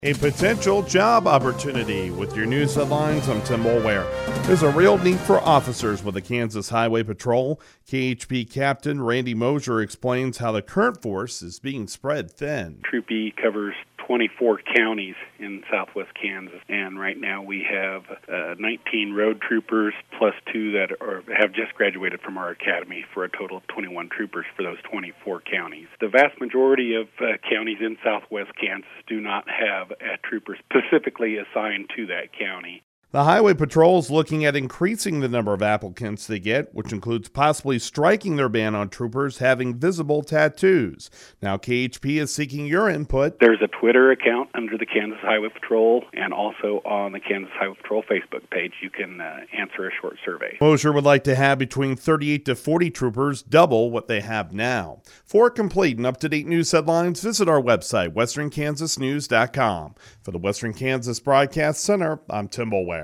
A potential job opportunity. With your news headlines, I'm Tim Mulware. There's a real need for officers with the Kansas Highway Patrol. KHP Captain Randy Mosier explains how the current force is being spread thin. Troop E covers 24 counties in southwest Kansas, and right now we have 19 road troopers plus 2 that have just graduated from our academy for a total of 21 troopers for those 24 counties. The vast majority of counties in southwest Kansas do not have a trooper specifically assigned to that county. The Highway Patrol is looking at increasing the number of applicants they get, which includes possibly striking their ban on troopers having visible tattoos. Now, KHP is seeking your input. There's a Twitter account under the Kansas Highway Patrol, and also on the Kansas Highway Patrol Facebook page, you can answer a short survey. Mosier would like to have between 38 to 40 troopers, double what they have now. For complete and up-to-date news headlines, visit our website, westernkansasnews.com. For the Western Kansas Broadcast Center, I'm Tim Mulware.